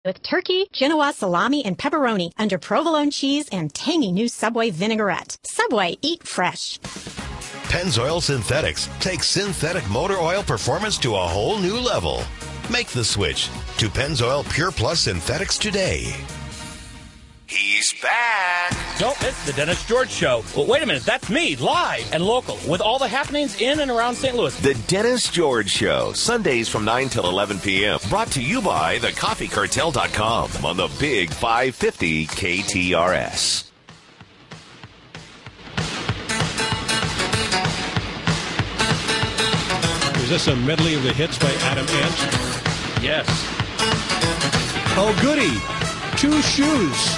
with turkey, Genoa salami, and pepperoni under provolone cheese and tangy new Subway vinaigrette. Subway, eat fresh. Pennzoil Synthetics takes synthetic motor oil performance to a whole new level. Make the switch to Pennzoil Pure Plus Synthetics today. He's back. Nope, it's the Dennis George Show. Well, wait a minute, that's me, live and local, with all the happenings in and around St. Louis. The Dennis George Show, Sundays from 9 till 11 p.m. Brought to you by thecoffeecartel.com on the Big 550 KTRS. Is this a medley of the hits by Adam Ant? Yes. Oh, goody. Two shoes.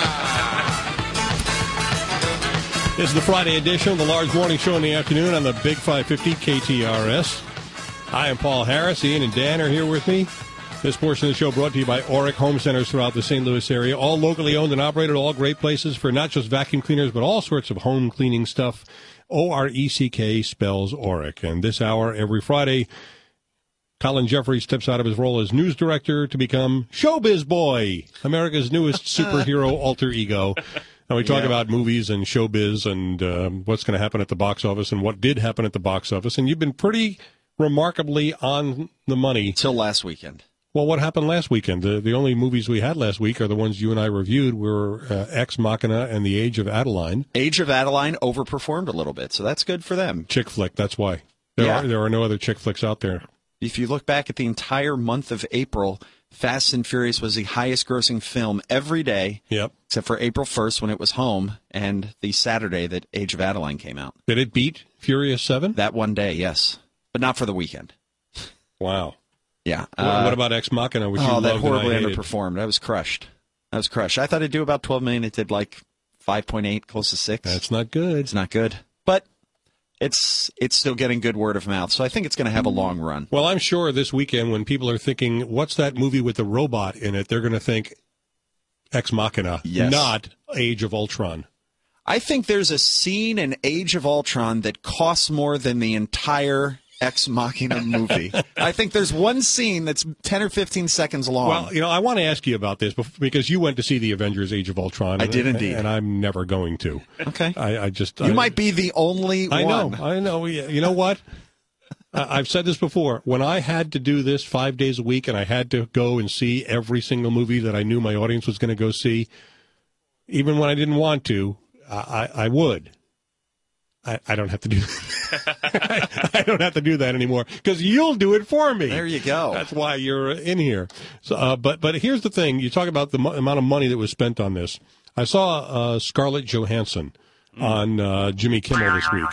This is the Friday edition of the Large Morning Show in the afternoon on the Big 550 KTRS. I am Paul Harris. Ian and Dan are here with me. This portion of the show brought to you by Oric Home Centers throughout the St. Louis area. All locally owned and operated, all great places for not just vacuum cleaners, but all sorts of home cleaning stuff. ORECK spells Oric. And this hour, every Friday, Colin Jeffrey steps out of his role as news director to become Showbiz Boy, America's newest superhero alter ego. And we talk about movies and showbiz and what's going to happen at the box office and what did happen at the box office. And you've been pretty remarkably on the money. Till last weekend. Well, what happened last weekend? The only movies we had last week are the ones you and I reviewed were Ex Machina and The Age of Adeline. Age of Adeline overperformed a little bit, so that's good for them. Chick flick, that's why. There are no other chick flicks out there. If you look back at the entire month of April, Fast and Furious was the highest-grossing film every day, except for April 1st when it was home, and the Saturday that Age of Adeline came out. Did it beat Furious 7? That one day, yes. But not for the weekend. Wow. Yeah. What about Ex Machina, which you loved that horribly and I hated? underperformed. I was crushed. I thought it'd do about $12 million. It did like 5.8, close to 6. That's not good. It's not good. But it's still getting good word of mouth, so I think it's going to have a long run. Well, I'm sure this weekend when people are thinking, what's that movie with the robot in it, they're going to think Ex Machina, not Age of Ultron. I think there's a scene in Age of Ultron that costs more than the entire Ex Machina movie. I think there's one scene that's 10 or 15 seconds long. Well, I want to ask you about this because you went to see the Avengers Age of Ultron. I did indeed. And I'm never going to. Okay. You might be the only one. I know. You know what? I've said this before. When I had to do this 5 days a week and I had to go and see every single movie that I knew my audience was going to go see, even when I didn't want to, I would. I don't have to do that. I don't have to do that anymore because you'll do it for me. There you go. That's why you're in here. So, but here's the thing. You talk about the amount of money that was spent on this. I saw Scarlett Johansson on Jimmy Kimmel this week,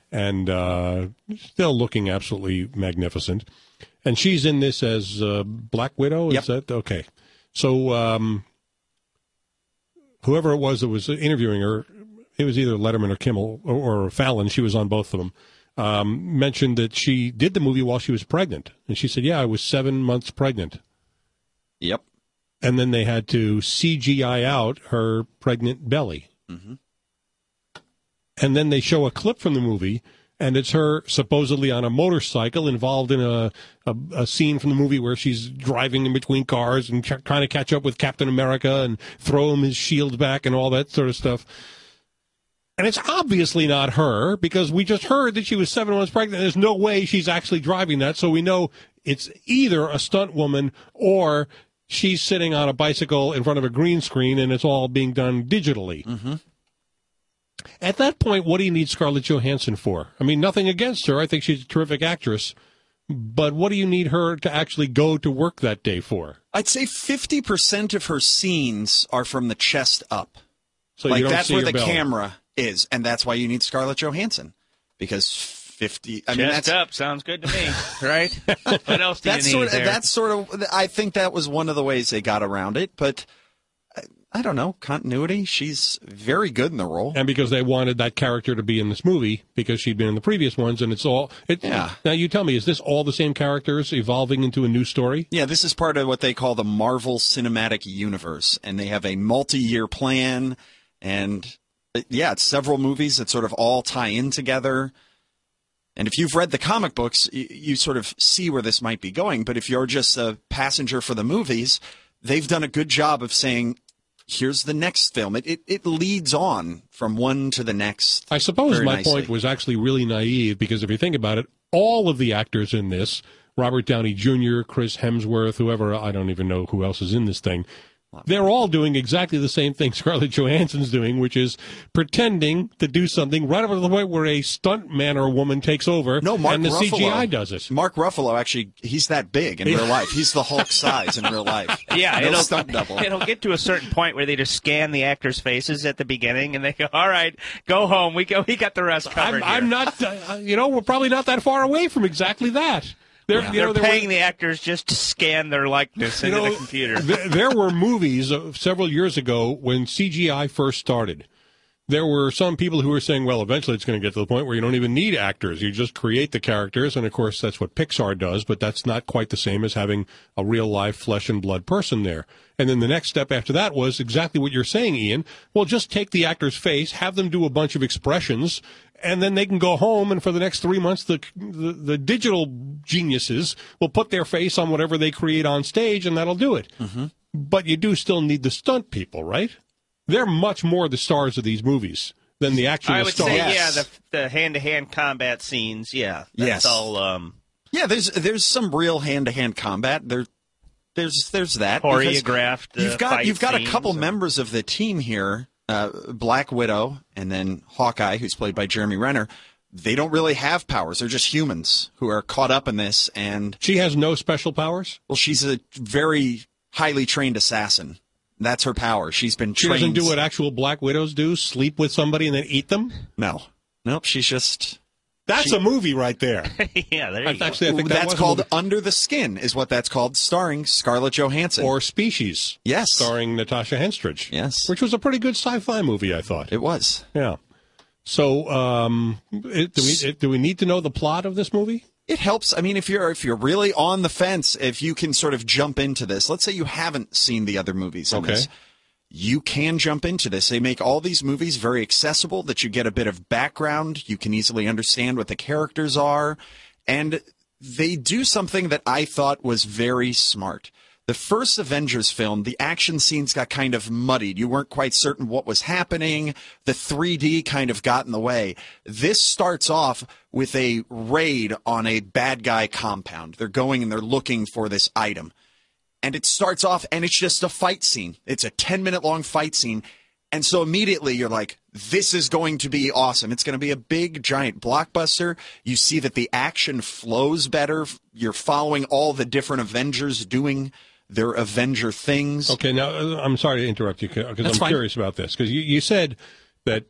and still looking absolutely magnificent. And she's in this as Black Widow. Is that okay? So whoever it was that was interviewing her, it was either Letterman or Kimmel or Fallon, she was on both of them, mentioned that she did the movie while she was pregnant. And she said, I was 7 months pregnant. Yep. And then they had to CGI out her pregnant belly. Mm-hmm. And then they show a clip from the movie, and it's her supposedly on a motorcycle involved in a scene from the movie where she's driving in between cars and trying to catch up with Captain America and throw him his shield back and all that sort of stuff. And it's obviously not her because we just heard that she was 7 months pregnant. There's no way she's actually driving that. So we know it's either a stunt woman or she's sitting on a bicycle in front of a green screen and it's all being done digitally. Mm-hmm. At that point, what do you need Scarlett Johansson for? I mean, nothing against her. I think she's a terrific actress. But what do you need her to actually go to work that day for? I'd say 50% of her scenes are from the chest up. So like you don't that's see where her the belly. camera is, and that's why you need Scarlett Johansson because 50. I mean, Chest up sounds good to me, right? What else do you need there? That's sort of. I think that was one of the ways they got around it, but I don't know continuity. She's very good in the role, and because they wanted that character to be in this movie because she'd been in the previous ones, and it's all. Now you tell me, is this all the same characters evolving into a new story? Yeah, this is part of what they call the Marvel Cinematic Universe, and they have a multi-year plan, and it's several movies that sort of all tie in together. And if you've read the comic books, you sort of see where this might be going. But if you're just a passenger for the movies, they've done a good job of saying, here's the next film. It leads on from one to the next. I suppose very my nicely. point was actually really naive, because if you think about it, all of the actors in this, Robert Downey Jr., Chris Hemsworth, whoever, I don't even know who else is in this thing, they're all doing exactly the same thing Scarlett Johansson's doing, which is pretending to do something right up to the point where a stunt man or woman takes over, No, Mark and the Ruffalo. CGI does it. Mark Ruffalo, actually, he's that big in real life. He's the Hulk size in real life. Yeah, no stunt double. It'll get to a certain point where they just scan the actors' faces at the beginning, and they go, "All right, go home. We got the rest covered." I'm not, we're probably not that far away from exactly that. They're paying the actors just to scan their likeness into the computer. There were movies several years ago when CGI first started. There were some people who were saying, well, eventually it's going to get to the point where you don't even need actors. You just create the characters, and, of course, that's what Pixar does, but that's not quite the same as having a real-life flesh-and-blood person there. And then the next step after that was exactly what you're saying, Ian. Well, just take the actor's face, have them do a bunch of expressions, and then they can go home, and for the next 3 months, the digital geniuses will put their face on whatever they create on stage, and that'll do it. Mm-hmm. But you do still need the stunt people, right? They're much more the stars of these movies than the actual I would stars. say, Yes. yeah, the hand-to-hand combat scenes, yeah. That's Yes. all Yeah, there's some real hand-to-hand combat. There's that. because choreographed. You've got a couple scenes. members of the team here, Black Widow and then Hawkeye, who's played by Jeremy Renner. They don't really have powers. They're just humans who are caught up in this. And She has no special powers? well, she's a very highly trained assassin. That's her power. She's been She trained. doesn't do what actual Black Widows do, sleep with somebody and then eat them? No. Nope. She's just. That's a movie right there. Yeah, there you go. Actually, I think that That's was a called movie. Under the Skin, is what that's called, starring Scarlett Johansson. Or Species. Yes. Starring Natasha Henstridge. Yes. Which was a pretty good sci-fi movie, I thought. It was. Yeah. So, do we need to know the plot of this movie? It helps. I mean, if you're really on the fence, if you can sort of jump into this. Let's say you haven't seen the other movies in Okay. this. You can jump into this. They make all these movies very accessible, that you get a bit of background. You can easily understand what the characters are. And they do something that I thought was very smart. The first Avengers film, the action scenes got kind of muddied. You weren't quite certain what was happening. The 3D kind of got in the way. This starts off with a raid on a bad guy compound. They're going and they're looking for this item. And it starts off, and it's just a fight scene. It's a 10-minute long fight scene. And so immediately you're like, this is going to be awesome. It's going to be a big, giant blockbuster. You see that the action flows better. You're following all the different Avengers doing their Avenger things. Okay, now, I'm sorry to interrupt you, because I'm fine. curious about this. Because you said that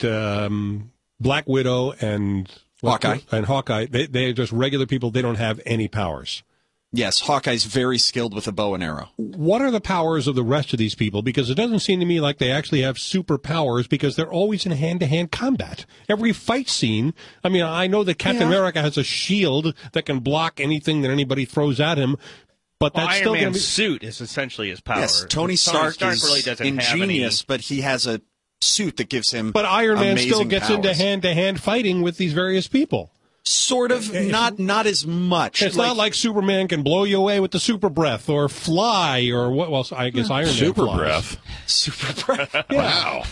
Black Widow and Hawkeye, they're just regular people. They don't have any powers. Yes, Hawkeye's very skilled with a bow and arrow. What are the powers of the rest of these people? Because it doesn't seem to me like they actually have superpowers, because they're always in hand-to-hand combat. Every fight scene, I mean, I know that Captain America has a shield that can block anything that anybody throws at him, but that's Iron still going to Man's be... suit is essentially his power. Yes, Tony Stark is really doesn't ingenious, have but he has a suit that gives him But Iron Man still amazing gets powers. into hand-to-hand fighting with these various people. Sort of, not as much. It's not like Superman can blow you away with the super breath or fly or what? Well, I guess Iron Man Super flies. breath. super breath. Wow.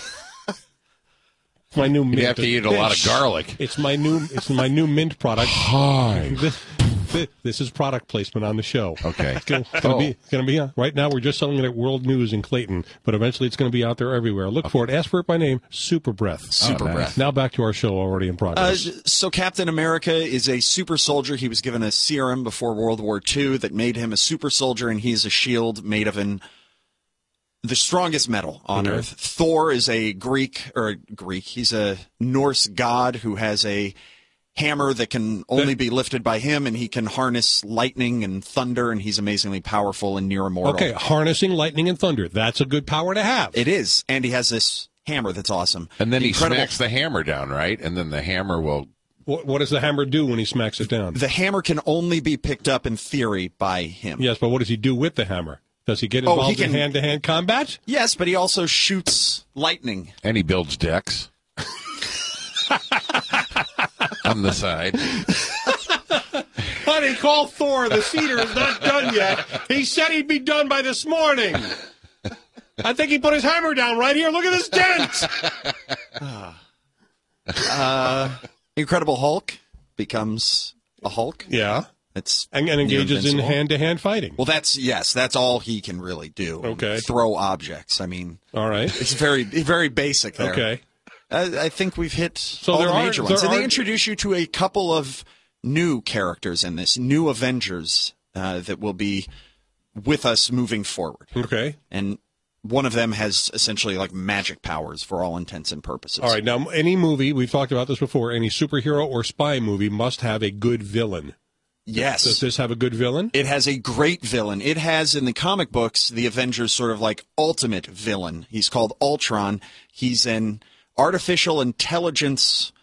It's my new mint. You have to eat a lot of garlic. It's my new mint product. Hi. This is product placement on the show. Okay. It's going to be right now. We're just selling it at World News in Clayton, but eventually it's going to be out there everywhere. Look for it. Ask for it by name. Super Breath. Super nice. breath. Now back to our show already in progress. So Captain America is a super soldier. He was given a serum before World War II that made him a super soldier, and he's a shield made of the strongest metal on Earth. Thor is a Greek. He's a Norse god who has a hammer that can only be lifted by him, and he can harness lightning and thunder, and he's amazingly powerful and near immortal. Okay, harnessing lightning and thunder. That's a good power to have. It is, and he has this hammer that's awesome. And then he Incredible. smacks the hammer down, right? And then the hammer will... What does the hammer do when he smacks it down? The hammer can only be picked up in theory by him. Yes, but what does he do with the hammer? Does he get involved in hand-to-hand combat? Yes, but he also shoots lightning. And he builds decks. On the side. Honey, call Thor. The cedar is not done yet. He said he'd be done by this morning. I think he put his hammer down right here. Look at this dent. Incredible Hulk becomes a Hulk. Yeah. It's and engages in hand-to-hand fighting. Well, that's all he can really do. Okay. Throw objects. I mean, all right. It's very, very basic there. Okay. I think we've hit all the major ones. And they introduce you to a couple of new characters in this, new Avengers that will be with us moving forward. Okay. And one of them has essentially like magic powers for all intents and purposes. All right. Now, any movie, we've talked about this before, any superhero or spy movie must have a good villain. Yes. Does this have a good villain? It has a great villain. It has, in the comic books, the Avengers sort of like ultimate villain. He's called Ultron. He's an artificial intelligence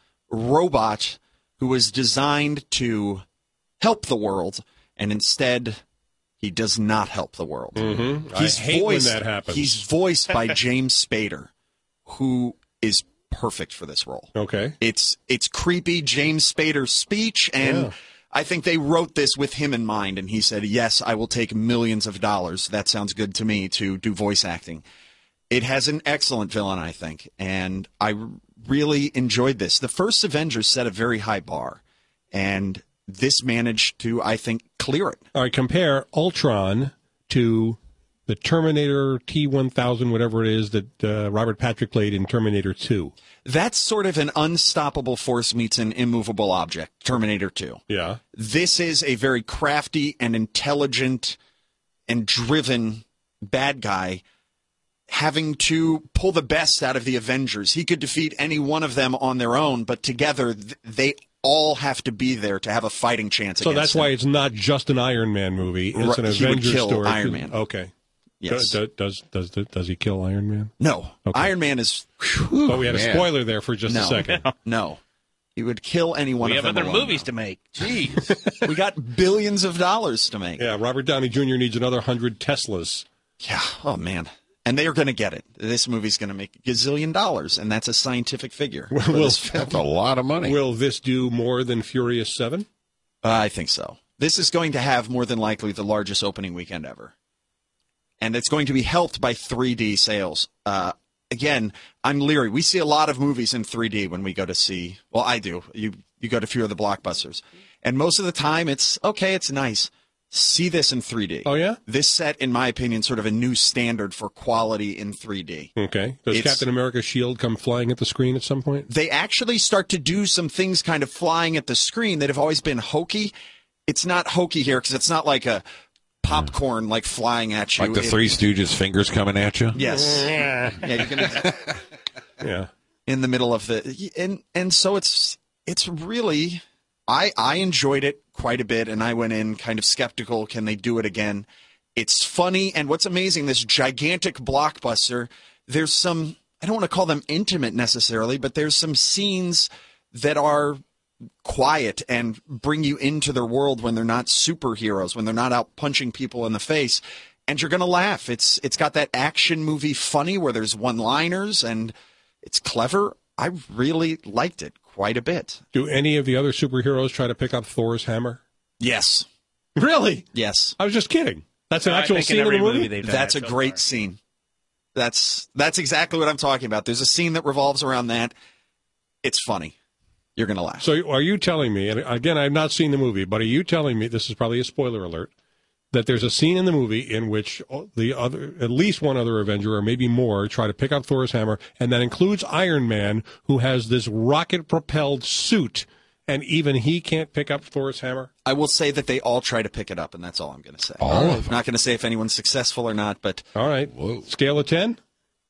robot who was designed to help the world, and instead he does not help the world. Mm-hmm. I hate when that happens. He's voiced by James Spader, who is perfect for this role. Okay. It's creepy James Spader's speech, and I think they wrote this with him in mind, and he said, yes, I will take millions of dollars. That sounds good to me to do voice acting. It has an excellent villain, I think, and I really enjoyed this. The first Avengers set a very high bar, and this managed to, I think, clear it. All right, compare Ultron to the Terminator T-1000, whatever it is that Robert Patrick played in Terminator 2. That's sort of an unstoppable force meets an immovable object, Terminator 2. Yeah. This is a very crafty and intelligent and driven bad guy having to pull the best out of the Avengers. He could defeat any one of them on their own, but together they all have to be there to have a fighting chance so against that's him. why it's not just an Iron Man movie. It's an He would Avengers kill story. Iron Man. Okay. Yes. Does he kill Iron Man? No. Okay. Iron Man is... But we had a spoiler there for just a second. No. He would kill any one We of have them other alone, movies though. to make. Jeez. We got billions of dollars to make. Yeah, Robert Downey Jr. needs another 100 Teslas. Yeah. Oh, man. And they are going to get it. This movie's going to make a gazillion dollars, and that's a scientific figure. for this film. That's a lot of money. Will this do more than Furious 7? I think so. This is going to have more than likely the largest opening weekend ever. And it's going to be helped by 3D sales. Again, I'm leery. We see a lot of movies in 3D when we go to see. Well, I do. You go to a few of the blockbusters. And most of the time, it's okay, it's nice. See this in 3D. Oh, yeah? This set, in my opinion, sort of a new standard for quality in 3D. Okay. Does Captain America's shield come flying at the screen at some point? They actually start to do some things kind of flying at the screen that have always been hokey. It's not hokey here because it's not like a popcorn like flying at you. Like the Three Stooges fingers coming at you? Yes. Yeah, you're gonna Yeah. in the middle of the and so it's really I enjoyed it quite a bit, and I went in kind of skeptical, can they do it again? It's funny, and what's amazing, this gigantic blockbuster, there's some, I don't want to call them intimate necessarily, but there's some scenes that are quiet and bring you into their world when they're not superheroes, when they're not out punching people in the face, and you're going to laugh. It's got that action movie funny where there's one-liners, and it's clever. I really liked it quite a bit. Do any of the other superheroes try to pick up Thor's hammer? Yes. Really? Yes. I was just kidding. That's an actual scene in the movie? That's a great scene. That's exactly what I'm talking about. There's a scene that revolves around that. It's funny. You're going to laugh. So are you telling me, and again, I've not seen the movie, but are you telling me, this is probably a spoiler alert, that there's a scene in the movie in which at least one other Avenger, or maybe more, try to pick up Thor's hammer, and that includes Iron Man, who has this rocket-propelled suit, and even he can't pick up Thor's hammer? I will say that they all try to pick it up, and that's all I'm going to say. All of I'm not going to say if anyone's successful or not, but... All right. Whoa. Scale of 10?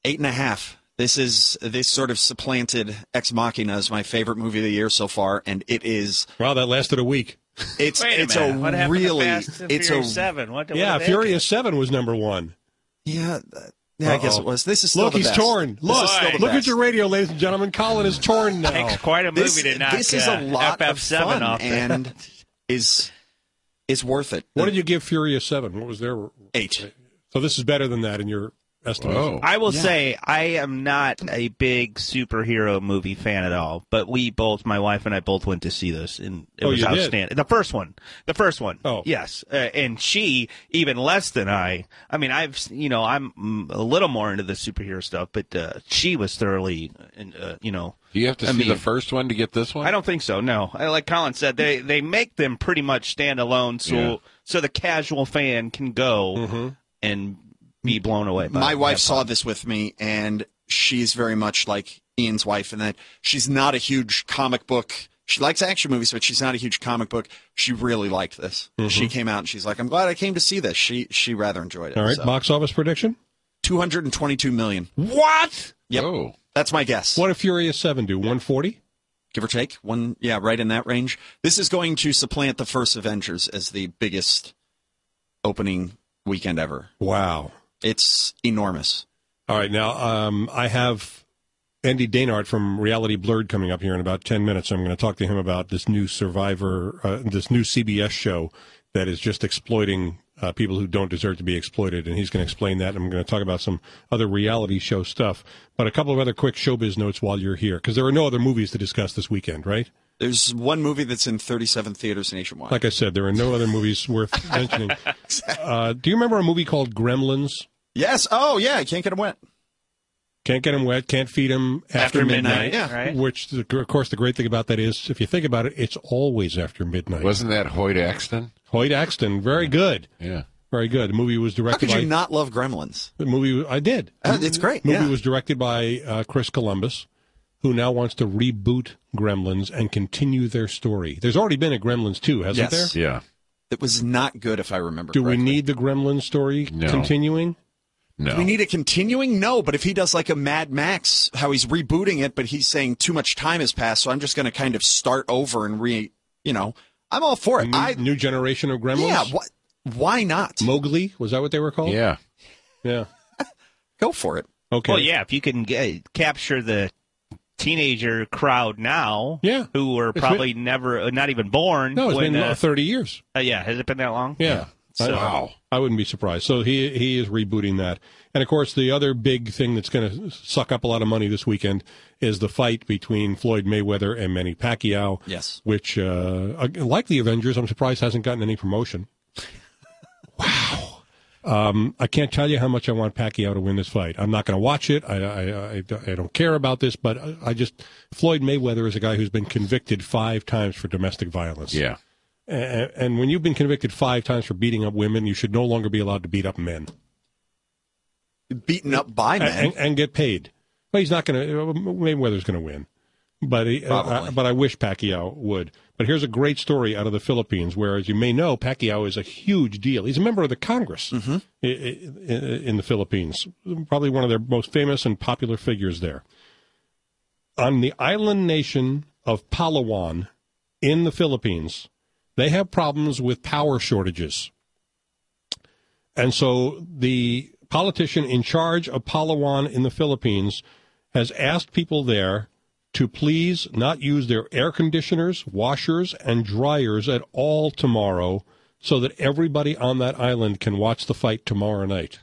8.5. This sort of supplanted Ex Machina as my favorite movie of the year so far, and it is... Wow, that lasted a week. It's Wait a it's minute. a What happened really... to Fast and it's Furious a 7? What Yeah, did they Furious 7 was number one. Yeah, I guess it was. This is still Look, the he's best. torn. This is still the Look best. at your radio, ladies and gentlemen. Colin is torn now. Takes quite a movie to knock This is a lot of FF7 fun off and is worth it. What did you give Furious 7? What was their... 8. So this is better than that in your estimation. Whoa. I will say I am not a big superhero movie fan at all, but my wife and I both went to see this, and it was outstanding. The first one. Oh. Yes. And she, even less than I mean, I'm a little more into the superhero stuff, but she was thoroughly, Do you have to see the first one to get this one? I don't think so, no. Like Colin said, they make them pretty much stand alone so the casual fan can go and be blown away by My wife saw this with me, and she's very much like Ian's wife in that she's not a huge comic book. She likes action movies, but she's not a huge comic book. She really liked this. She came out and she's like, I'm glad I came to see this. She rather enjoyed it. All right, box office prediction? $222 million. What? Yep. Oh. That's my guess. What did Furious 7 do, 140? Give or take. Right in that range. This is going to supplant the first Avengers as the biggest opening weekend ever. Wow. It's enormous. All right, now I have Andy Dainard from Reality Blurred coming up here in about 10 minutes. I'm going to talk to him about this new Survivor, this new CBS show that is just exploiting people who don't deserve to be exploited, and he's going to explain that. I'm going to talk about some other reality show stuff, but a couple of other quick showbiz notes while you're here, because there are no other movies to discuss this weekend, right? There's one movie that's in 37 theaters nationwide. Like I said, there are no other movies worth mentioning. Do you remember a movie called Gremlins? Yes. Oh, yeah. Can't get them wet. Can't get them wet. Can't feed them after midnight. Yeah. Right? Which, of course, the great thing about that is, if you think about it, it's always after midnight. Wasn't that Hoyt Axton? Hoyt Axton, very good. Yeah. Very good. The movie was How directed could by... you not love Gremlins? The movie, I did. It's great. The movie was directed by Chris Columbus, who now wants to reboot Gremlins and continue their story. There's already been a Gremlins 2, hasn't there? Yeah. It was not good, if I remember Do correctly. we need the Gremlins story continuing? No. Do we need it continuing? No, but if he does like a Mad Max, how he's rebooting it, but he's saying too much time has passed, so I'm just going to kind of start over and I'm all for it. New generation of Gremlins? Yeah, why not? Mowgli, was that what they were called? Yeah. Yeah. Go for it. Okay. Well, yeah, if you can capture the teenager crowd now, who were probably not even born. No, it's been 30 years. Yeah, has it been that long? Yeah. So, wow. I wouldn't be surprised. So he is rebooting that. And, of course, the other big thing that's going to suck up a lot of money this weekend is the fight between Floyd Mayweather and Manny Pacquiao. Yes. Which, like the Avengers, I'm surprised hasn't gotten any promotion. Wow. I can't tell you how much I want Pacquiao to win this fight. I'm not going to watch it. I don't care about this, but Floyd Mayweather is a guy who's been convicted 5 times for domestic violence. Yeah. And when you've been convicted 5 times for beating up women, you should no longer be allowed to beat up men. Beaten up by men? And get paid. Well, he's not going to. Mayweather's going to win. But I wish Pacquiao would. But here's a great story out of the Philippines, where, as you may know, Pacquiao is a huge deal. He's a member of the Congress in the Philippines, probably one of their most famous and popular figures there. On the island nation of Palawan in the Philippines, they have problems with power shortages. And so the politician in charge of Palawan in the Philippines has asked people there to please not use their air conditioners, washers, and dryers at all tomorrow, so that everybody on that island can watch the fight tomorrow night.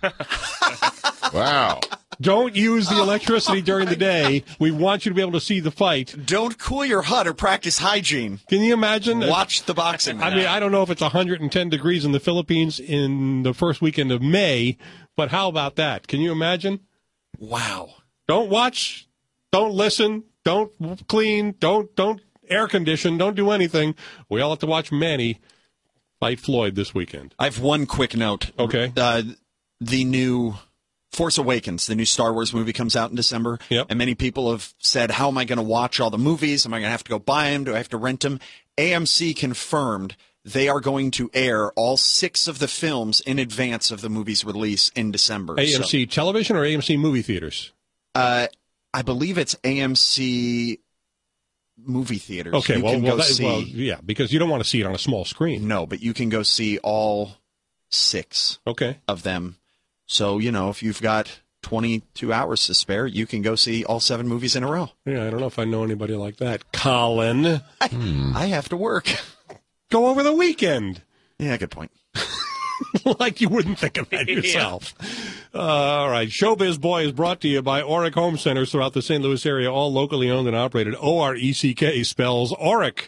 Wow. Don't use the electricity during the day. We want you to be able to see the fight. Don't cool your hut or practice hygiene. Can you imagine? Watch the boxing. I mean, I don't know if it's 110 degrees in the Philippines in the first weekend of May, but how about that? Can you imagine? Wow. Don't watch, don't listen, don't clean, don't air condition, don't do anything. We all have to watch Manny fight Floyd this weekend. I have one quick note. Okay. The new Force Awakens, the new Star Wars movie, comes out in December. Yep. And many people have said, how am I going to watch all the movies? Am I going to have to go buy them? Do I have to rent them? AMC confirmed they are going to air all 6 of the films in advance of the movie's release in December. AMC television or AMC movie theaters? I believe it's AMC movie theaters. Okay, well, yeah, because you don't want to see it on a small screen. No, but you can go see all 6 of them. So, if you've got 22 hours to spare, you can go see all 7 movies in a row. Yeah, I don't know if I know anybody like that. Colin. I have to work. Go over the weekend. Yeah, good point. Like you wouldn't think of that yourself. All right. Showbiz Boy is brought to you by Oric Home Centers throughout the St. Louis area, all locally owned and operated. O-R-E-C-K spells Oric.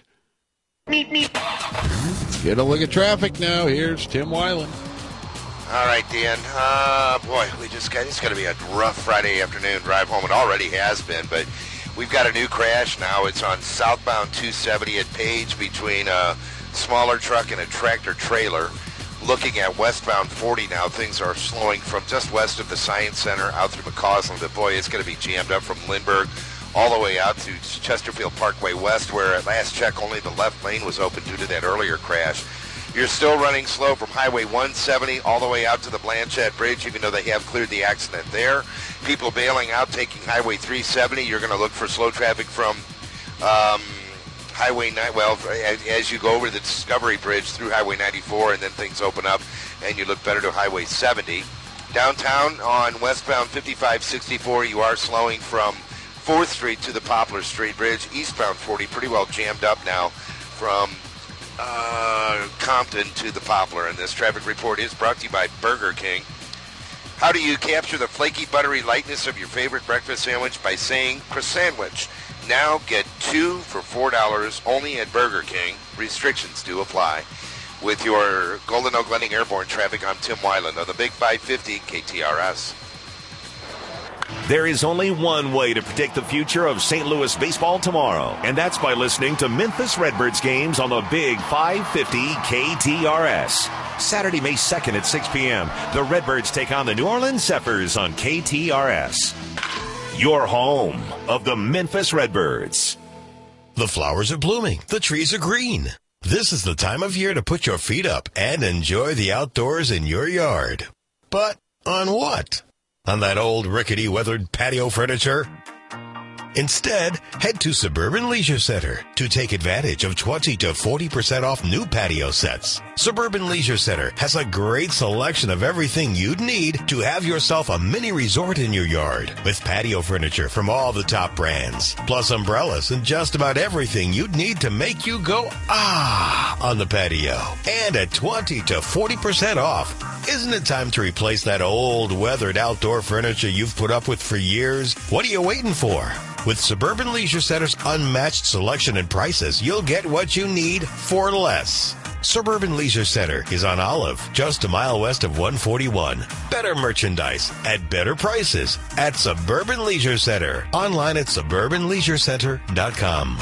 Get a look at traffic now. Here's Tim Weiland. All right, Dan. It's going to be a rough Friday afternoon drive home. It already has been, but we've got a new crash now. It's on southbound 270 at Page between a smaller truck and a tractor trailer. Looking at westbound 40 now, things are slowing from just west of the Science Center out through McCausland. But boy, it's going to be jammed up from Lindbergh all the way out to Chesterfield Parkway West, where at last check only the left lane was open due to that earlier crash. You're still running slow from Highway 170 all the way out to the Blanchette Bridge, even though they have cleared the accident there. People bailing out, taking Highway 370. You're going to look for slow traffic from Highway 9, as you go over the Discovery Bridge through Highway 94, and then things open up, and you look better to Highway 70. Downtown on westbound 5564, you are slowing from 4th Street to the Poplar Street Bridge. Eastbound 40, pretty well jammed up now from Compton to the Poplar. And this traffic report is brought to you by Burger King. How do you capture the flaky, buttery lightness of your favorite breakfast sandwich? By saying croissantwich. Now get 2 for $4 only at Burger King. Restrictions do apply. With your Golden Oak Landing Airborne traffic, I'm Tim Weiland on the Big 550 KTRS. There is only one way to predict the future of St. Louis baseball tomorrow, and that's by listening to Memphis Redbirds games on the Big 550 KTRS. Saturday, May 2nd at 6 p.m., the Redbirds take on the New Orleans Zephyrs on KTRS. Your home of the Memphis Redbirds. The flowers are blooming. The trees are green. This is the time of year to put your feet up and enjoy the outdoors in your yard. But on what? On that old rickety weathered patio furniture? Instead, head to Suburban Leisure Center to take advantage of 20 to 40% off new patio sets. Suburban Leisure Center has a great selection of everything you'd need to have yourself a mini resort in your yard, with patio furniture from all the top brands, plus umbrellas and just about everything you'd need to make you go, ah, on the patio. And at 20 to 40% off. Isn't it time to replace that old weathered outdoor furniture you've put up with for years? What are you waiting for? With Suburban Leisure Center's unmatched selection and prices, you'll get what you need for less. Suburban Leisure Center is on Olive, just a mile west of 141. Better merchandise at better prices at Suburban Leisure Center. Online at suburbanleisurecenter.com.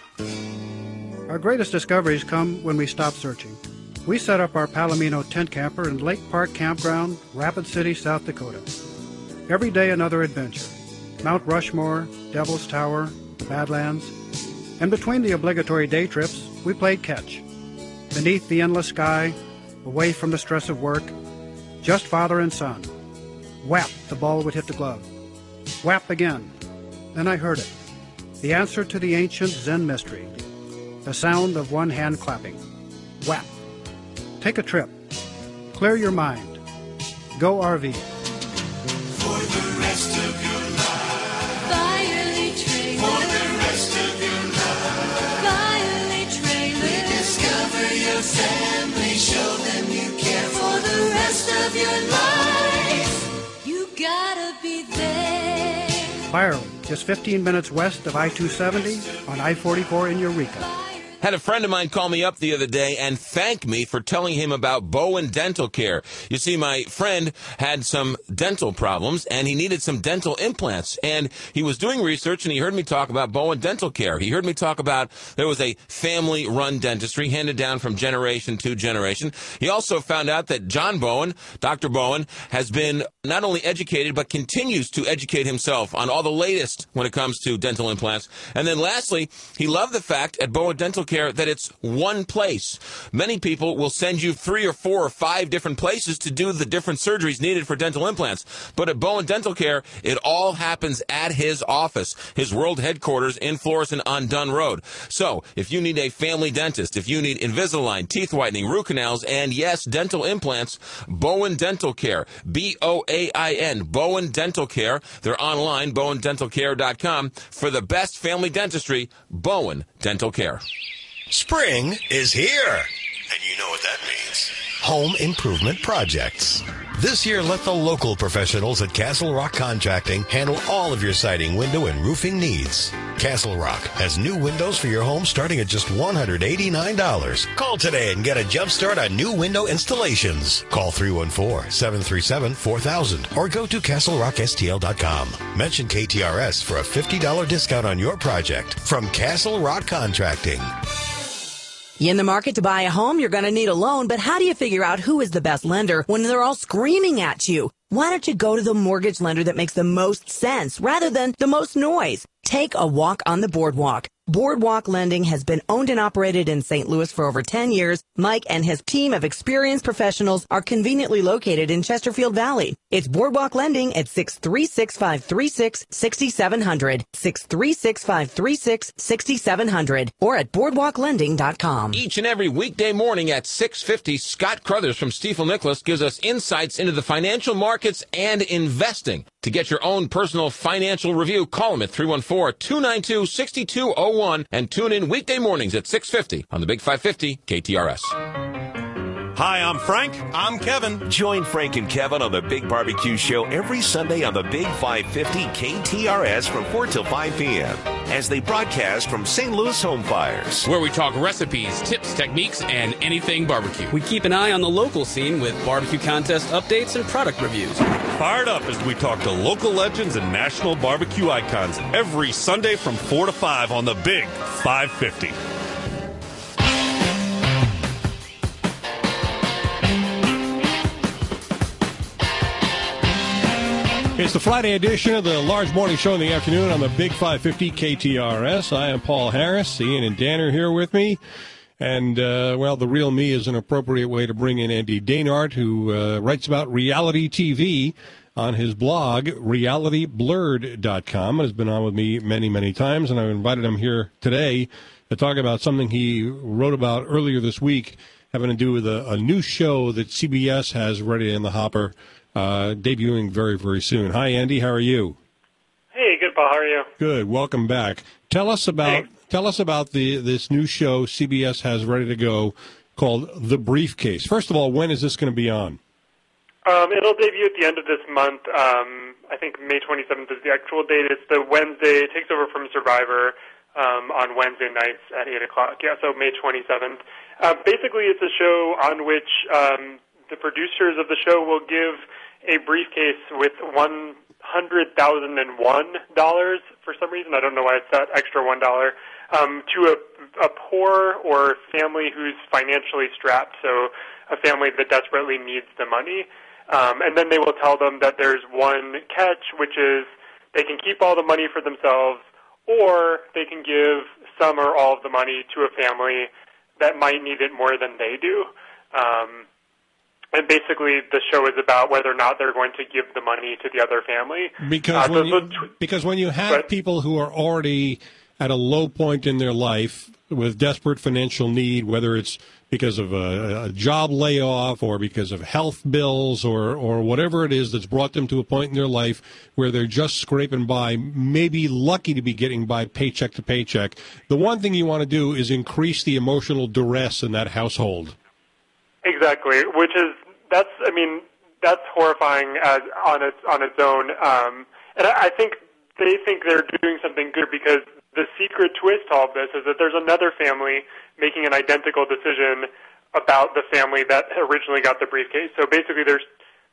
Our greatest discoveries come when we stop searching. We set up our Palomino tent camper in Lake Park Campground, Rapid City, South Dakota. Every day another adventure. Mount Rushmore, Devil's Tower, the Badlands. And between the obligatory day trips, we played catch. Beneath the endless sky, away from the stress of work, just father and son. Whap, the ball would hit the glove. Whap again. Then I heard it. The answer to the ancient Zen mystery. The sound of one hand clapping. Whap. Take a trip. Clear your mind. Go RV. For the rest of your life. Viley Trailer. For the rest of your life. Viley Trailer. We discover your family. Show them you care. For the rest of your life. You gotta be there. Byerly, just 15 minutes west of I-270 on I-44 in Eureka. Had a friend of mine call me up the other day and thank me for telling him about Bowen Dental Care. You see, my friend had some dental problems, and he needed some dental implants. And he was doing research, and he heard me talk about Bowen Dental Care. He heard me talk about there was a family-run dentistry handed down from generation to generation. He also found out that John Bowen, Dr. Bowen, has been not only educated, but continues to educate himself on all the latest when it comes to dental implants. And then lastly, he loved the fact at Bowen Dental Care that it's one place. Many people will send you 3 or 4 or 5 different places to do the different surgeries needed for dental implants. But at Bowen Dental Care, it all happens at his office, his world headquarters in Florissant on Dunn Road. So, if you need a family dentist, if you need Invisalign, teeth whitening, root canals, and yes, dental implants, Bowen Dental Care, B-O-A-I-N, Bowen Dental Care. They're online, bowendentalcare.com. For the best family dentistry, Bowen Dental Care. Spring is here, and you know what that means. home improvement projects. This year, let the local professionals at Castle Rock Contracting handle all of your siding, window, and roofing needs. Castle Rock has new windows for your home starting at just $189. Call today and get a jump start on new window installations. Call 314-737-4000 or go to castlerockstl.com. Mention KTRS for a $50 discount on your project from Castle Rock Contracting. You in the market to buy a home? You're going to need a loan, but how do you figure out who is the best lender when they're all screaming at you? Why don't you go to the mortgage lender that makes the most sense rather than the most noise? Take a walk on the boardwalk. Boardwalk Lending has been owned and operated in St. Louis for over 10 years. Mike and his team of experienced professionals are conveniently located in Chesterfield Valley. It's Boardwalk Lending at 636-536-6700, 636-536-6700, or at boardwalklending.com. Each and every weekday morning at 6:50, Scott Crothers from Stifel Nicholas gives us insights into the financial markets and investing. To get your own personal financial review, call him at 314-292-6201 and tune in weekday mornings at 6:50 on the Big 550 KTRS. Hi, I'm Frank. I'm Kevin. Join Frank and Kevin on the Big Barbecue Show every Sunday on the Big 550 KTRS from 4 till 5 p.m. as they broadcast from St. Louis Home Fires, where we talk recipes, tips, techniques, and anything barbecue. We keep an eye on the local scene with barbecue contest updates and product reviews. Fired up as we talk to local legends and national barbecue icons every Sunday from 4 to 5 on the Big 550. It's the Friday edition of the Large Morning Show in the afternoon on the Big 550 KTRS. I am Paul Harris. Ian and Dan are here with me. And, well, the real me is an appropriate way to bring in Andy Dainart, who writes about reality TV on his blog, realityblurred.com. Has been on with me many, many times, and I've invited him here today to talk about something he wrote about earlier this week, having to do with a new show that CBS has ready in the hopper, debuting very, very soon. Hi, Andy. How are you? Hey, good, Paul. How are you? Good. Welcome back. Tell us about this new show CBS has ready to go called The Briefcase. First of all, when is this going to be on? It'll debut at the end of this month. I think May 27th is the actual date. It's the Wednesday. It takes over from Survivor on Wednesday nights at 8 o'clock. Yeah, so May 27th. Basically, it's a show on which the producers of the show will give a briefcase with $100,001 for some reason. I don't know why it's that extra $1 to a poor or family who's financially strapped, so a family that desperately needs the money. And then they will tell them that there's one catch, which is they can keep all the money for themselves, or they can give some or all of the money to a family that might need it more than they do. And basically, the show is about whether or not they're going to give the money to the other family. Because when you have people who are already at a low point in their life with desperate financial need, whether it's because of a job layoff or because of health bills or whatever it is that's brought them to a point in their life where they're just scraping by, maybe lucky to be getting by paycheck to paycheck, the one thing you want to do is increase the emotional duress in that household. Exactly, that's horrifying on its own. And I think they think they're doing something good because the secret twist to all of this is that there's another family making an identical decision about the family that originally got the briefcase. So basically there's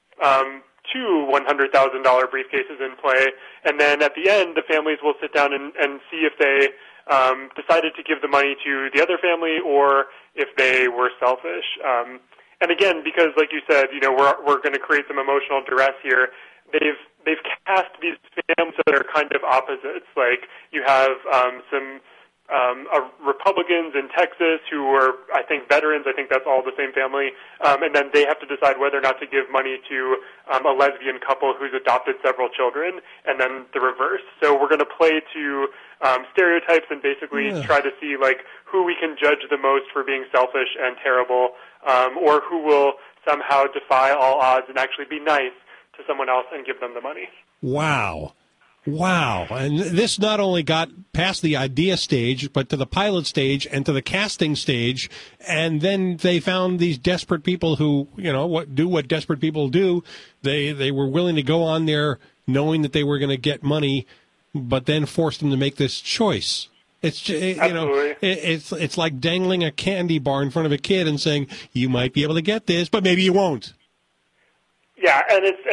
two $100,000 briefcases in play, and then at the end the families will sit down and see if they decided to give the money to the other family or if they were selfish. And again, because like you said, we're going to create some emotional duress here. They've cast these families that are kind of opposites. Like you have some Republicans in Texas who are, I think, veterans. I think that's all the same family. And then they have to decide whether or not to give money to a lesbian couple who's adopted several children, and then the reverse. So we're going to play to stereotypes and basically try to see like who we can judge the most for being selfish and terrible, or who will somehow defy all odds and actually be nice to someone else and give them the money. Wow. Wow. And this not only got past the idea stage, but to the pilot stage and to the casting stage. And then they found these desperate people who, do what desperate people do. They were willing to go on there knowing that they were going to get money, but then forced them to make this choice. It's, it's like dangling a candy bar in front of a kid and saying, you might be able to get this, but maybe you won't. Yeah.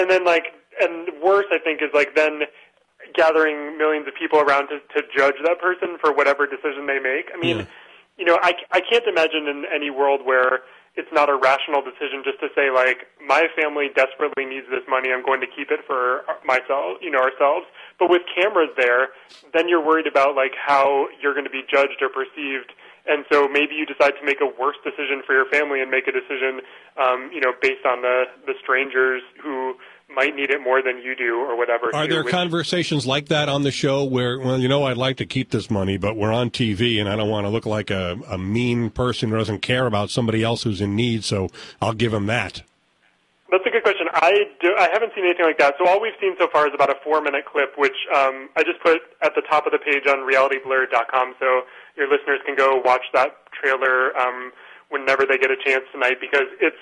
And worse, I think, is then gathering millions of people around to judge that person for whatever decision they make. I mean, I can't imagine in any world where it's not a rational decision just to say, my family desperately needs this money, I'm going to keep it for myself, ourselves. But with cameras there, then you're worried about, how you're going to be judged or perceived. And so maybe you decide to make a worse decision for your family and make a decision, based on the strangers who might need it more than you do or whatever. Are there conversations like that on the show where, I'd like to keep this money, but we're on TV and I don't want to look like a mean person who doesn't care about somebody else who's in need, so I'll give them that? That's a good question. I haven't seen anything like that. So all we've seen so far is about a 4-minute clip, which I just put at the top of the page on realityblur.com, so your listeners can go watch that trailer whenever they get a chance tonight, because it's,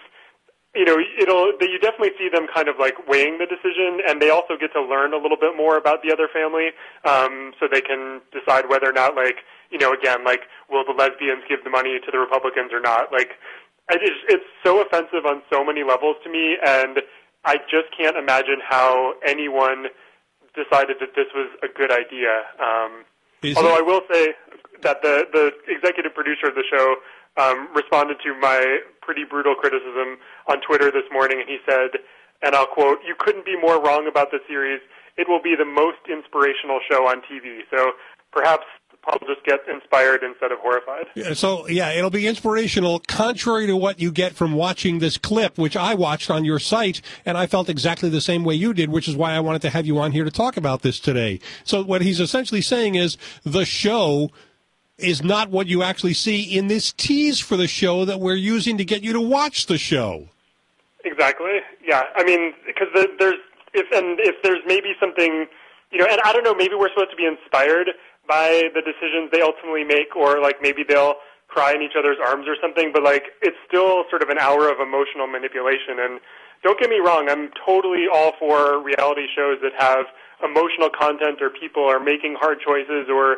you definitely see them kind of weighing the decision, and they also get to learn a little bit more about the other family, so they can decide whether or not, will the lesbians give the money to the Republicans or not? It's so offensive on so many levels to me, and I just can't imagine how anyone decided that this was a good idea. Although I will say that the executive producer of the show responded to my pretty brutal criticism on Twitter this morning, and he said, and I'll quote, "You couldn't be more wrong about the series. It will be the most inspirational show on TV." So perhaps Paul will just get inspired instead of horrified. It'll be inspirational, contrary to what you get from watching this clip, which I watched on your site, and I felt exactly the same way you did, which is why I wanted to have you on here to talk about this today. So what he's essentially saying is the show is not what you actually see in this tease for the show that we're using to get you to watch the show. Exactly. Yeah. I mean, because if there's maybe something, and I don't know, maybe we're supposed to be inspired by the decisions they ultimately make, or maybe they'll cry in each other's arms or something, but it's still sort of an hour of emotional manipulation. And don't get me wrong, I'm totally all for reality shows that have emotional content, or people are making hard choices, or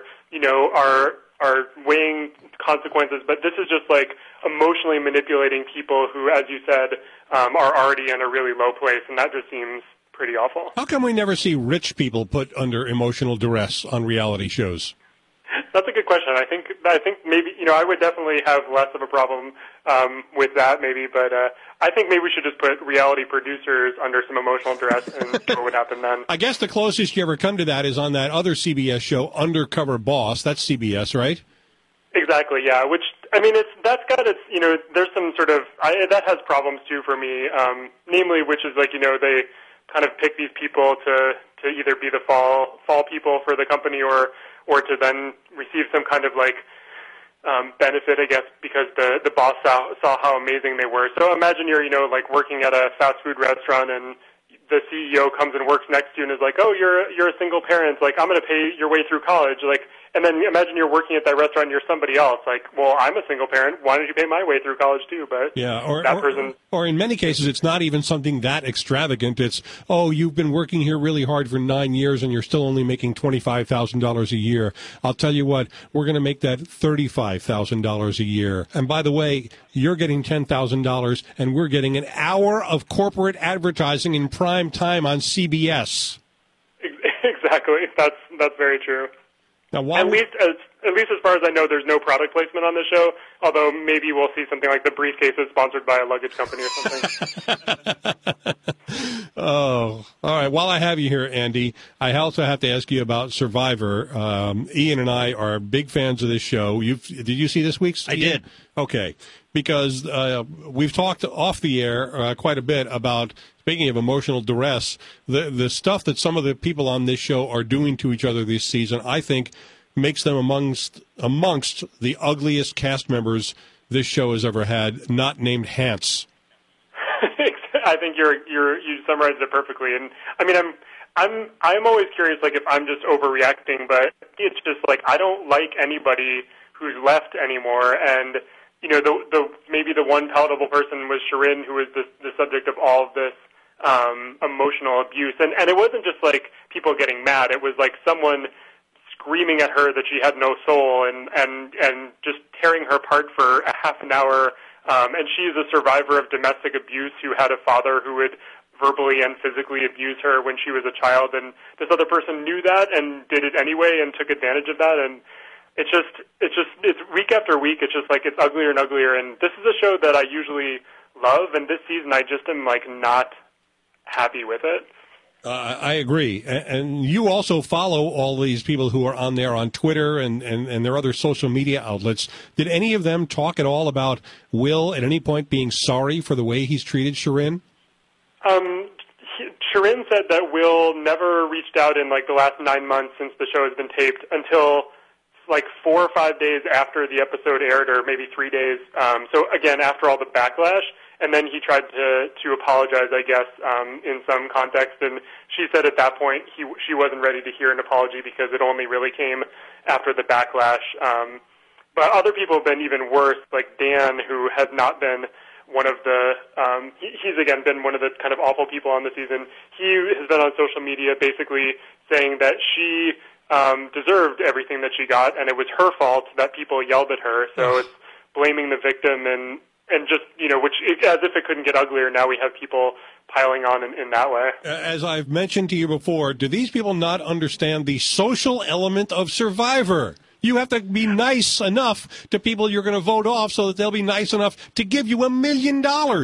are weighing consequences, but this is just emotionally manipulating people who, as you said, are already in a really low place, and that just seems pretty awful. How come we never see rich people put under emotional duress on reality shows? That's a good question. I think maybe, I would definitely have less of a problem with that maybe, but I think maybe we should just put reality producers under some emotional duress and see what would happen then. I guess the closest you ever come to that is on that other CBS show, Undercover Boss. That's CBS, right? Exactly, yeah. Which, I mean, that's got its, there's some sort of, that has problems too for me, namely, which is they kind of pick these people to either be the fall people for the company or to then receive some kind of benefit, I guess, because the boss saw how amazing they were. So imagine you're, working at a fast food restaurant, and the CEO comes and works next to you and is like, "Oh, you're a single parent. I'm going to pay your way through college." And then imagine you're working at that restaurant and you're somebody else. Well, I'm a single parent. Why don't you pay my way through college too? But yeah, person. Or in many cases, it's not even something that extravagant. It's, "Oh, you've been working here really hard for 9 years and you're still only making $25,000 a year. I'll tell you what, we're going to make that $35,000 a year. And by the way, you're getting $10,000 and we're getting an hour of corporate advertising in prime time on CBS." Exactly. That's very true. Now, at least as far as I know, there's no product placement on the show, although maybe we'll see something like the briefcase is sponsored by a luggage company or something. Oh, all right. While I have you here, Andy, I also have to ask you about Survivor. Ian and I are big fans of this show. Did you see this week's? I did. Okay. Because we've talked off the air quite a bit about, speaking of emotional duress, the stuff that some of the people on this show are doing to each other this season, I think makes them amongst the ugliest cast members this show has ever had, not named Hans. I think you summarized it perfectly. And I mean, I'm always curious, like, if I'm just overreacting, but it's just like I don't like anybody who's left anymore. And you know, maybe the one palatable person was Shirin, who was the subject of all of this emotional abuse. And it wasn't just like people getting mad; it was like someone screaming at her that she had no soul and just tearing her apart for a half an hour. And she's a survivor of domestic abuse who had a father who would verbally and physically abuse her when she was a child, and this other person knew that and did it anyway and took advantage of that. And it's week after week, it's just like it's uglier and uglier. And this is a show that I usually love, and this season I just am like not happy with it. I agree. And you also follow all these people who are on there on Twitter and their other social media outlets. Did any of them talk at all about Will at any point being sorry for the way he's treated Shirin? Shirin said that Will never reached out in like the last 9 months since the show has been taped until like 4 or 5 days after the episode aired, or maybe 3 days. So again, after all the backlash. And then he tried to apologize, I guess, in some context. And she said at that point she wasn't ready to hear an apology because it only really came after the backlash. But other people have been even worse, like Dan, who has not been one of the he's again been one of the kind of awful people on the season. He has been on social media basically saying that she deserved everything that she got, and it was her fault that people yelled at her. So it's blaming the victim and just, you know, which as if it couldn't get uglier, now we have people piling on in that way. As I've mentioned to you before, do these people not understand the social element of Survivor? You have to be nice enough to people you're going to vote off so that they'll be nice enough to give you $1 million.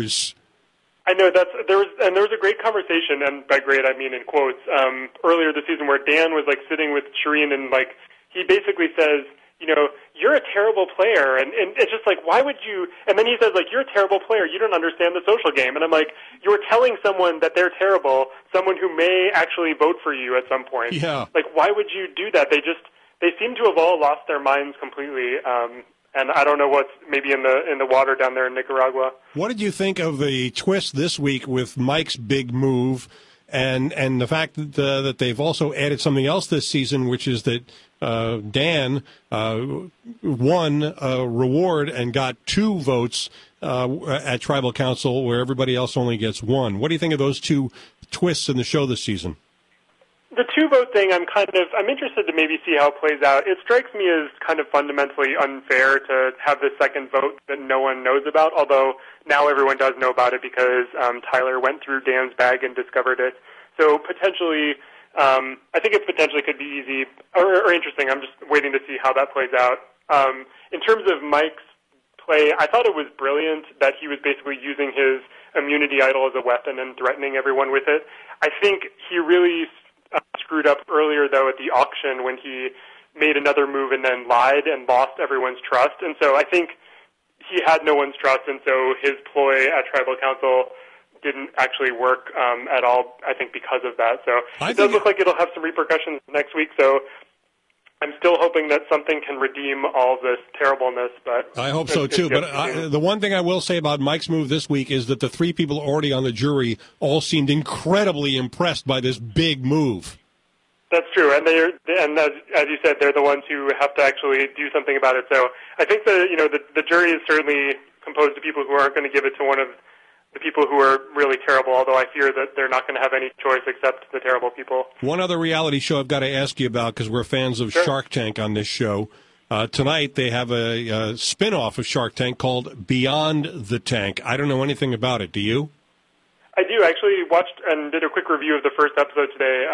I know there was a great conversation, and by great I mean in quotes, earlier this season where Dan was like sitting with Shirin and like he basically says, you know, you're a terrible player, and it's just like, why would you, and then he says, like, you're a terrible player, you don't understand the social game, and I'm like, you're telling someone that they're terrible, someone who may actually vote for you at some point. Yeah. Like, why would you do that? They seem to have all lost their minds completely, and I don't know what's maybe in the water down there in Nicaragua. What did you think of the twist this week with Mike's big move, and the fact that they've also added something else this season, which is that Dan won a reward and got 2 votes at Tribal Council, where everybody else only gets 1. What do you think of those 2 twists in the show this season? The 2-vote thing, I'm interested to maybe see how it plays out. It strikes me as kind of fundamentally unfair to have this second vote that no one knows about, although now everyone does know about it because Tyler went through Dan's bag and discovered it. So potentially, I think it potentially could be easy or interesting. I'm just waiting to see how that plays out. In terms of Mike's play, I thought it was brilliant that he was basically using his immunity idol as a weapon and threatening everyone with it. I think he really screwed up earlier, though, at the auction when he made another move and then lied and lost everyone's trust. And so I think he had no one's trust, and so his ploy at Tribal Council didn't actually work at all, I think, because of that. So it does look like it'll have some repercussions next week, so I'm still hoping that something can redeem all this terribleness. But I hope so, too. But the one thing I will say about Mike's move this week is that the 3 people already on the jury all seemed incredibly impressed by this big move. That's true, and as you said, they're the ones who have to actually do something about it. So I think the jury is certainly composed of people who aren't going to give it to one of the people who are really terrible, although I fear that they're not going to have any choice except the terrible people. One other reality show I've got to ask you about, because we're fans of Shark Tank on this show. Tonight they have a spin-off of Shark Tank called Beyond the Tank. I don't know anything about it. Do you? I do. I actually watched and did a quick review of the first episode today.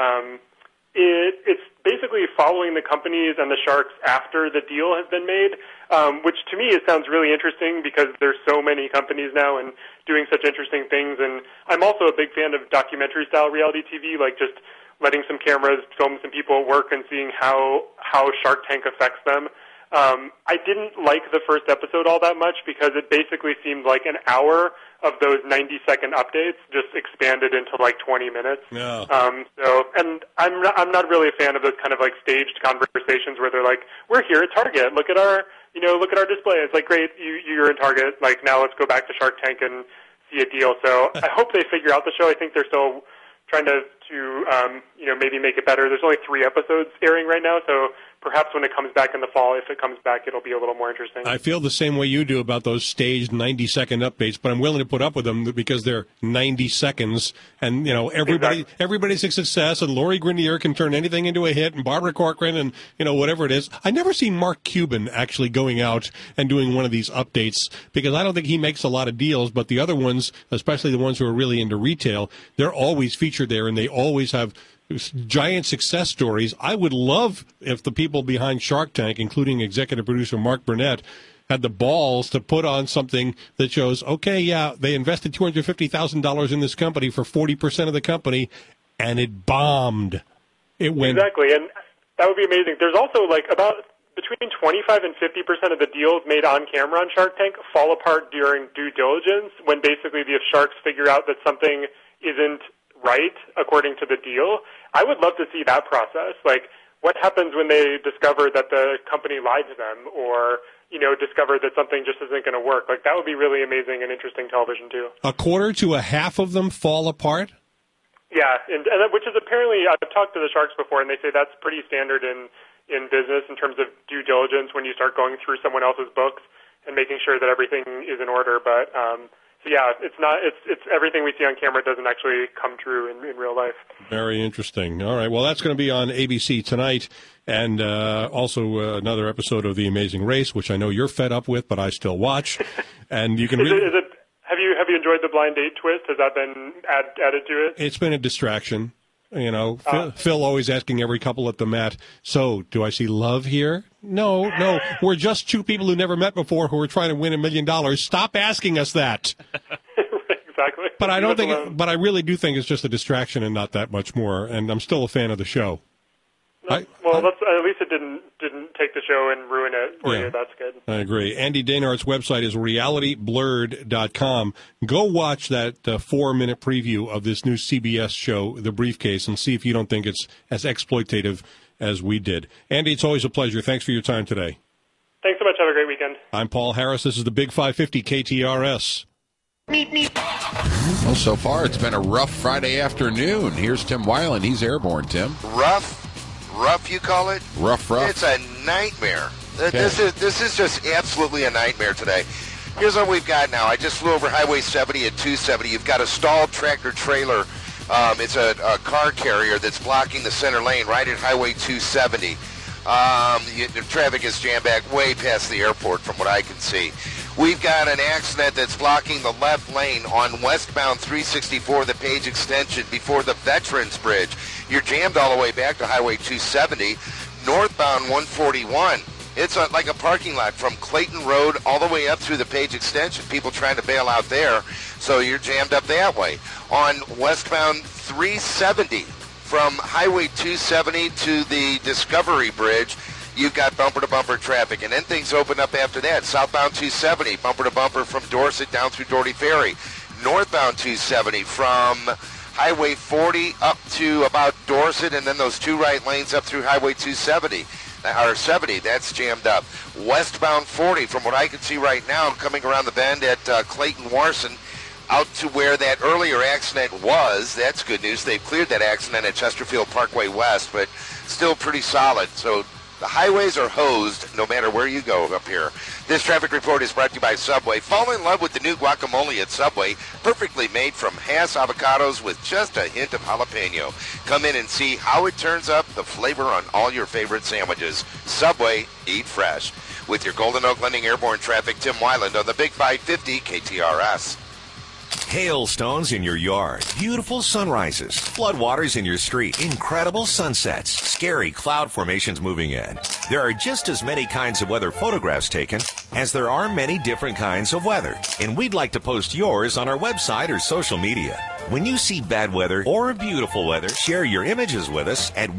It's basically following the companies and the sharks after the deal has been made, which to me it sounds really interesting because there's so many companies now and doing such interesting things. And I'm also a big fan of documentary-style reality TV, like just letting some cameras film some people at work and seeing how Shark Tank affects them. I didn't like the first episode all that much because it basically seemed like an hour of those 90-second updates just expanded into like 20 minutes. Yeah. And I'm not really a fan of those kind of like staged conversations where they're like, "We're here at Target. Look at our display." It's like, great, you're in Target. Like, now let's go back to Shark Tank and see a deal. So I hope they figure out the show. I think they're still trying to maybe make it better. There's only 3 episodes airing right now, so perhaps when it comes back in the fall, if it comes back, it'll be a little more interesting. I feel the same way you do about those staged 90-second updates, but I'm willing to put up with them because they're 90 seconds, and everybody's a success, and Lori Greiner can turn anything into a hit, and Barbara Corcoran, and whatever it is. I never seen Mark Cuban actually going out and doing one of these updates because I don't think he makes a lot of deals, but the other ones, especially the ones who are really into retail, they're always featured there, and they always have giant success stories. I would love if the people behind Shark Tank, including executive producer Mark Burnett, had the balls to put on something that shows, okay, yeah, they invested $250,000 in this company for 40% of the company, and it bombed. It went exactly, and that would be amazing. There's also about between 25 and 50% of the deals made on camera on Shark Tank fall apart during due diligence, when basically the sharks figure out that something isn't right according to the deal. I would love to see that process. What happens when they discover that the company lied to them, or discover that something just isn't going to work? That would be really amazing and interesting television too. A quarter to a half of them fall apart? Yeah, and which is apparently, I've talked to the sharks before, and they say that's pretty standard in business in terms of due diligence when you start going through someone else's books and making sure that everything is in order. But so yeah, it's everything we see on camera doesn't actually come true in real life. Very interesting. All right, well, that's going to be on ABC tonight, and also another episode of The Amazing Race, which I know you're fed up with, but I still watch. And you can have you enjoyed the blind date twist? Has that been added to it? It's been a distraction. Phil always asking every couple at the mat, so do I see love here? No, we're just 2 people who never met before who are trying to win $1 million. Stop asking us that. Exactly. But I don't think. But I really do think it's just a distraction and not that much more. And I'm still a fan of the show. At least it didn't take the show and ruin it for you. That's good. I agree. Andy Dainard's website is realityblurred.com. Go watch that 4-minute preview of this new CBS show, The Briefcase, and see if you don't think it's as exploitative as we did. Andy, it's always a pleasure. Thanks for your time today. Thanks so much. Have a great weekend. I'm Paul Harris. This is the Big 550 KTRS. Well, so far it's been a rough Friday afternoon. Here's Tim Weiland. He's airborne, Tim. Rough, you call it? Rough. It's a nightmare. Okay. This is just absolutely a nightmare today. Here's what we've got now. I just flew over Highway 70 at 270. You've got a stalled tractor trailer. It's a car carrier that's blocking the center lane right at Highway 270. The traffic is jammed back way past the airport from what I can see. We've got an accident that's blocking the left lane on westbound 364, the Page extension before the Veterans Bridge. You're jammed all the way back to Highway 270. Northbound 141, it's like a parking lot from Clayton Road all the way up through the Page extension. People trying to bail out there, so you're jammed up that way. On westbound 370, from Highway 270 to the Discovery Bridge, you've got bumper-to-bumper traffic, and then things open up after that. Southbound 270, bumper-to-bumper from Dorset down through Doherty Ferry. Northbound 270 from Highway 40 up to about Dorset, and then those 2 right lanes up through Highway 270. Or 70, that's jammed up. Westbound 40, from what I can see right now, coming around the bend at Clayton-Warson, out to where that earlier accident was. That's good news. They've cleared that accident at Chesterfield Parkway West, but still pretty solid. So the highways are hosed no matter where you go up here. This traffic report is brought to you by Subway. Fall in love with the new guacamole at Subway. Perfectly made from Hass avocados with just a hint of jalapeno. Come in and see how it turns up the flavor on all your favorite sandwiches. Subway, eat fresh. With your Golden Oak Lending Airborne traffic, Tim Weiland on the Big 550 KTRS. Hailstones in your yard, beautiful sunrises, floodwaters in your street, incredible sunsets, scary cloud formations moving in. There are just as many kinds of weather photographs taken as there are many different kinds of weather, and we'd like to post yours on our website or social media. When you see bad weather or beautiful weather, share your images with us at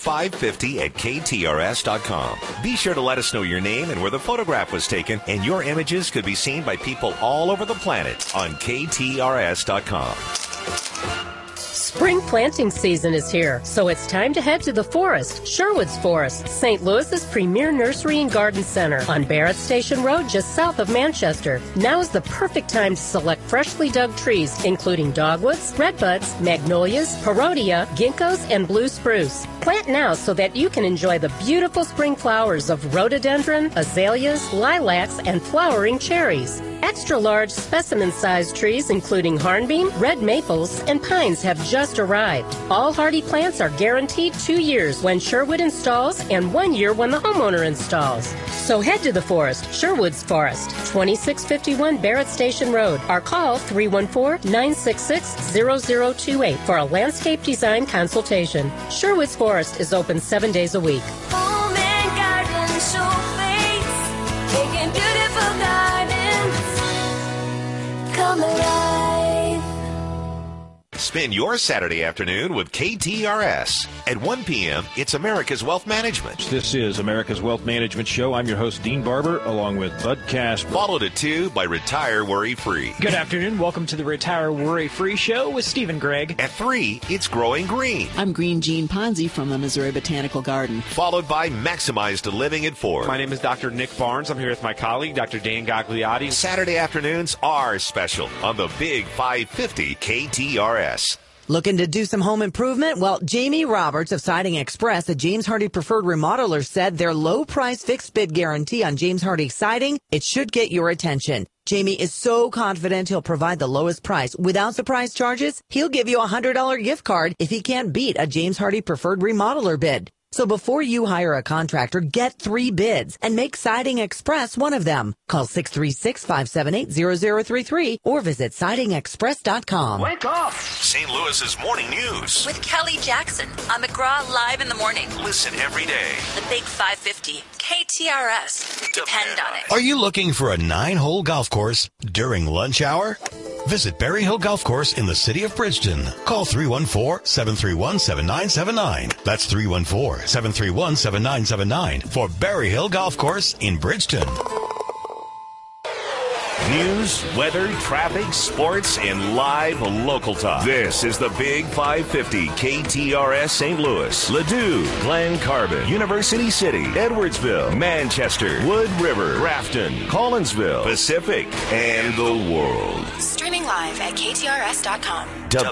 weather550@ktrs.com. Be sure to let us know your name and where the photograph was taken, and your images could be seen by people all over the planet on ktrs.com. Spring planting season is here, so it's time to head to the forest, Sherwood's Forest, St. Louis's premier nursery and garden center on Barrett Station Road just south of Manchester. Now is the perfect time to select freshly dug trees, including dogwoods, redbuds, magnolias, peronia, ginkgos, and blue spruce. Plant now so that you can enjoy the beautiful spring flowers of rhododendron, azaleas, lilacs, and flowering cherries. Extra large specimen-sized trees including hornbeam, red maples, and pines have just arrived. All hardy plants are guaranteed 2 years when Sherwood installs and 1 year when the homeowner installs. So head to the forest, Sherwood's Forest, 2651 Barrett Station Road, or call 314-966-0028 for a landscape design consultation. Sherwood's Forest is open 7 days a week. Home and garden showplace, making beautiful gardens come alive. Spend your Saturday afternoon with KTRS. At 1 p.m., it's America's Wealth Management. This is America's Wealth Management Show. I'm your host, Dean Barber, along with Bud Casper. Followed at 2 by Retire Worry Free. Good afternoon. Welcome to the Retire Worry Free Show with Stephen Gregg. At 3, it's Growing Green. I'm Green Jean Ponzi from the Missouri Botanical Garden. Followed by Maximized Living at 4. My name is Dr. Nick Barnes. I'm here with my colleague, Dr. Dan Gagliotti. Saturday afternoons are special on the Big 550 KTRS. Looking to do some home improvement? Well, Jamie Roberts of Siding Express, a James Hardie preferred remodeler, said their low price fixed bid guarantee on James Hardie siding, it should get your attention. Jamie is so confident he'll provide the lowest price without surprise charges. He'll give you a $100 gift card if he can't beat a James Hardie preferred remodeler bid. So before you hire a contractor, get 3 bids and make Siding Express one of them. Call 636-578-0033 or visit sidingexpress.com. Wake up! St. Louis's Morning News. With Kelly Jackson on McGraw Live in the Morning. Listen every day. The Big 550. KTRS. Depend on it. Are you looking for a 9-hole golf course during lunch hour? Visit Berry Hill Golf Course in the city of Bridgeton. Call 314-731-7979. That's 314-731-7979 for Berry Hill Golf Course in Bridgeton. News, weather, traffic, sports, and live local talk. This is the Big 550 KTRS St. Louis, Ladue, Glen Carbon, University City, Edwardsville, Manchester, Wood River, Grafton, Collinsville, Pacific, and the world. Streaming live at KTRS.com.